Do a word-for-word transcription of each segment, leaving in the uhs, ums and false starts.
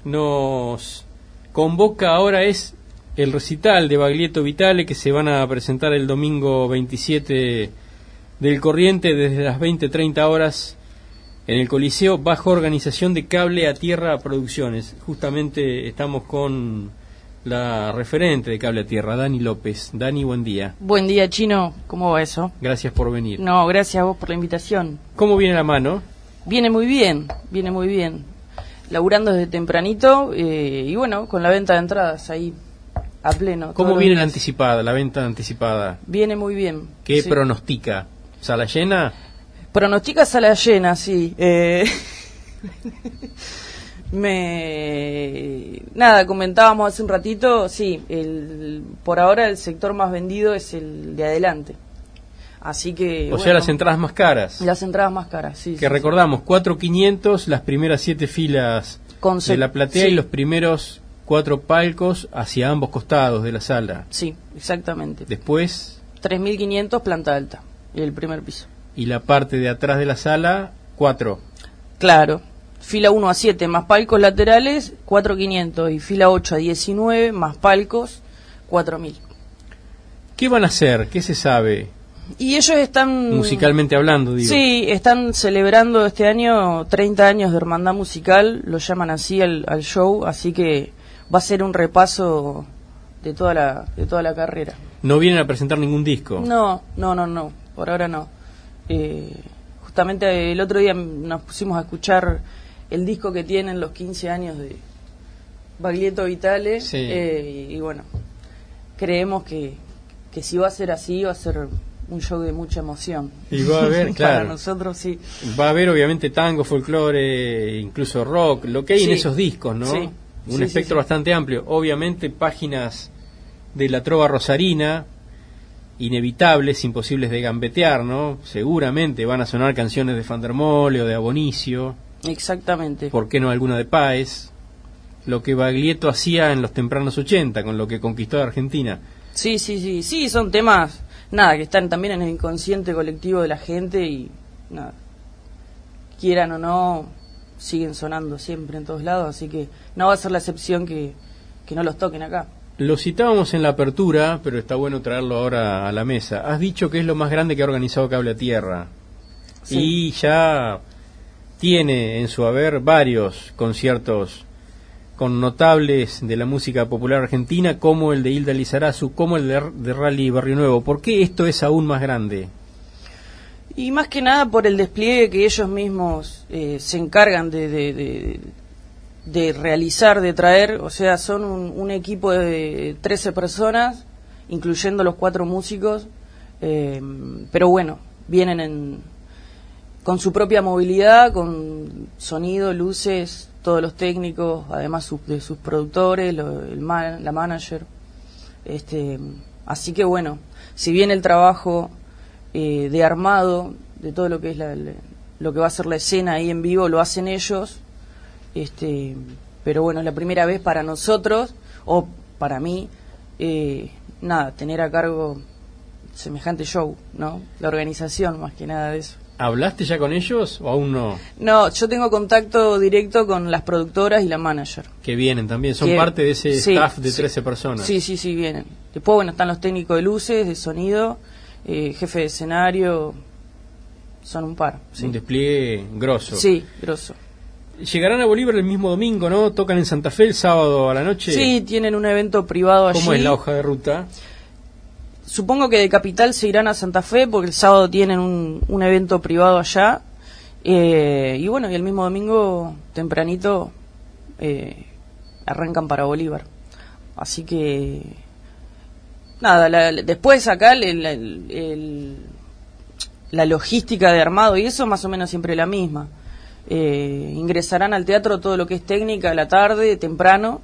nos convoca ahora es el recital de Baglietto Vitale, que se van a presentar el domingo veintisiete del corriente desde las veinte treinta horas en el Coliseo, bajo organización de Cable a Tierra Producciones. Justamente estamos con la referente de Cable a Tierra, Dani López. Dani, buen día. Buen día, Chino. ¿Cómo va eso? Gracias por venir. No, gracias a vos por la invitación. ¿Cómo viene la mano? Viene muy bien, viene muy bien. Laburando desde tempranito eh, y bueno, con la venta de entradas ahí a pleno. ¿Cómo viene la anticipada, la venta anticipada? Viene muy bien. ¿Qué sí. pronostica? ¿Sala llena? Pronostica sala llena, sí. Eh... Me nada, comentábamos hace un ratito, sí, el, por ahora el sector más vendido es el de adelante. Así que O bueno, sea, las entradas más caras. Las entradas más caras, sí. Que sí, recordamos, sí. cuatro mil quinientos las primeras siete filas Con de la platea, sí. y los primeros cuatro palcos hacia ambos costados de la sala. Sí, exactamente. Después, tres mil quinientos planta alta y el primer piso. Y la parte de atrás de la sala, cuatro. Claro. Fila uno a siete más palcos laterales, cuatro mil quinientos. Y fila ocho a diecinueve más palcos, cuatro mil. ¿Qué van a hacer? ¿Qué se sabe? Y ellos están... Musicalmente hablando, digo. Sí, están celebrando este año treinta años de hermandad musical, lo llaman así al, al show, así que va a ser un repaso de toda la, de toda la carrera. ¿No vienen a presentar ningún disco? No, no, no, no, por ahora no. Eh, justamente el otro día nos pusimos a escuchar el disco que tienen los quince años de Baglietto Vitale, sí. eh, y, y bueno, creemos que, que si va a ser así, va a ser un show de mucha emoción. Y va a haber, claro. Para nosotros, sí. Va a haber, obviamente, tango, folclore, incluso rock, lo que hay sí. en esos discos, ¿no? Sí. Un sí, espectro sí, sí. bastante amplio. Obviamente, páginas de la trova rosarina, inevitables, imposibles de gambetear, ¿no? Seguramente van a sonar canciones de Fandermole o de Abonicio. Exactamente. ¿Por qué no alguna de Páez? Lo que Baglietto hacía en los tempranos ochenta, con lo que conquistó a Argentina. Sí, sí, sí, sí, son temas, nada, que están también en el inconsciente colectivo de la gente y, nada, quieran o no, siguen sonando siempre en todos lados, así que no va a ser la excepción que, que no los toquen acá. Lo citábamos en la apertura, pero está bueno traerlo ahora a la mesa. Has dicho que es lo más grande que ha organizado Cable a Tierra. Sí. Y ya tiene en su haber varios conciertos con notables de la música popular argentina, como el de Hilda Lizarazu, como el de, de Rally Barrio Nuevo. ¿Por qué esto es aún más grande? Y más que nada por el despliegue que ellos mismos eh, se encargan de, de, de, de realizar, de traer. O sea, son un, un equipo de trece personas, incluyendo los cuatro músicos, eh, pero bueno, vienen en, con su propia movilidad, con sonido, luces, todos los técnicos, además su, de sus productores, lo, el man, la manager. Este, así que bueno, si bien el trabajo eh, de armado de todo lo que es la, la, lo que va a ser la escena ahí en vivo lo hacen ellos, este, pero bueno, es la primera vez para nosotros, o para mí, eh, nada, tener a cargo semejante show, ¿no? La organización, más que nada de eso. ¿Hablaste ya con ellos o aún no? No, yo tengo contacto directo con las productoras y la manager. Que vienen también, son que, parte de ese sí, staff de sí, trece personas. Sí, sí, sí, vienen. Después, bueno, están los técnicos de luces, de sonido, eh, jefe de escenario, son un par. Sí. Un despliegue grosso. Sí, grosso. Llegarán a Bolívar el mismo domingo, ¿no? Tocan en Santa Fe el sábado a la noche. Sí, tienen un evento privado allí. ¿Cómo es la hoja de ruta? Supongo que de Capital se irán a Santa Fe porque el sábado tienen un, un evento privado allá. Eh, y bueno, y el mismo domingo, tempranito, eh, arrancan para Bolívar. Así que, nada, la, después acá el, el, el, la logística de armado y eso más o menos siempre la misma. Eh, ingresarán al teatro todo lo que es técnica a la tarde, temprano.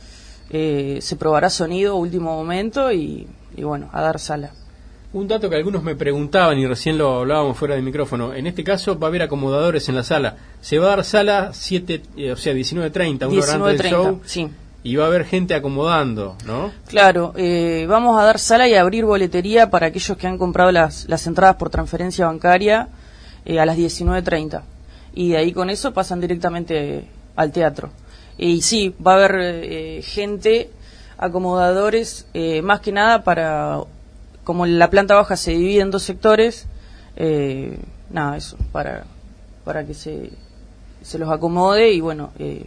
Eh, se probará sonido último momento y... y bueno, a dar sala. Un dato que algunos me preguntaban y recién lo hablábamos fuera del micrófono, en este caso va a haber acomodadores en la sala. Se va a dar sala siete, eh, o sea, diecinueve treinta, una hora antes del show, sí. Y va a haber gente acomodando, ¿no? Claro, eh, vamos a dar sala y a abrir boletería para aquellos que han comprado las, las entradas por transferencia bancaria eh, a las diecinueve treinta. Y de ahí con eso pasan directamente al teatro. Y sí, va a haber eh, gente, acomodadores, eh, más que nada para, como la planta baja se divide en dos sectores, eh, nada, eso, para, para que se, se los acomode y bueno, eh,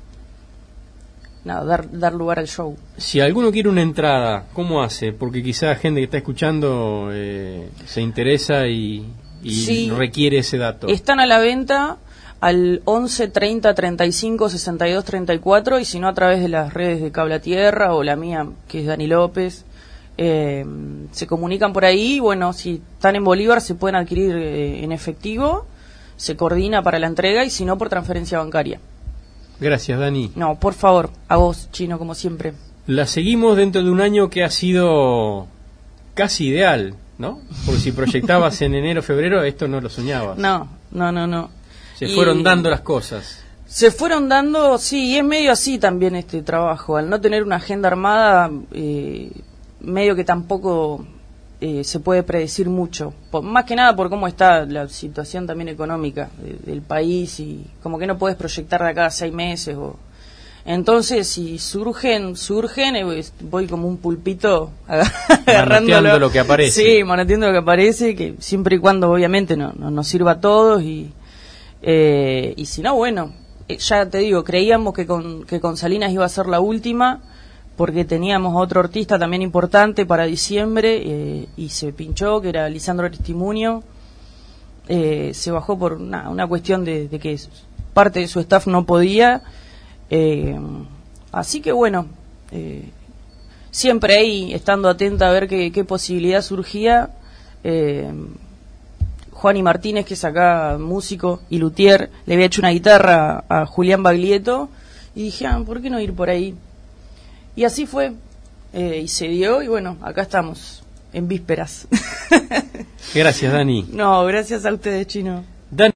nada, dar, dar lugar al show. Si alguno quiere una entrada, ¿cómo hace? Porque quizá gente que está escuchando eh, se interesa y, y sí, requiere ese dato. Están a la venta al once treinta treinta y cinco sesenta y dos treinta y cuatro y si no a través de las redes de Cable a Tierra o la mía, que es Dani López. Eh, se comunican por ahí, bueno, si están en Bolívar se pueden adquirir eh, en efectivo, se coordina para la entrega y si no por transferencia bancaria. Gracias, Dani. No, por favor, a vos, Chino, como siempre. La seguimos dentro de un año que ha sido casi ideal, ¿no? Porque si proyectabas en enero, febrero, esto no lo soñabas. No, no, no, no. Se y fueron dando las cosas. Se fueron dando, sí, y es medio así también este trabajo. Al no tener una agenda armada, eh, medio que tampoco eh, se puede predecir mucho. Por, más que nada por cómo está la situación también económica de, del país y como que no puedes proyectar de acá a seis meses. O... Entonces, si surgen, surgen, eh, voy como un pulpito agarrándolo. Lo que aparece. Sí, manoteando lo que aparece, que siempre y cuando obviamente no, no nos sirva a todos y... Eh, y si no, bueno, eh, ya te digo, creíamos que con, que con Salinas iba a ser la última, porque teníamos a otro artista también importante para diciembre, eh, y se pinchó, que era Lisandro Aristimuño. Eh, se bajó por una, una cuestión de, de que parte de su staff no podía. Eh, así que bueno, eh, siempre ahí, estando atenta a ver qué, qué posibilidad surgía. Eh, Juan y Martínez, que es acá músico y luthier, le había hecho una guitarra a Julián Baglietto y dije, ah, ¿por qué no ir por ahí? Y así fue, eh, y se dio y bueno, acá estamos, en vísperas. Gracias, Dani. No, gracias a ustedes, Chino. Dani.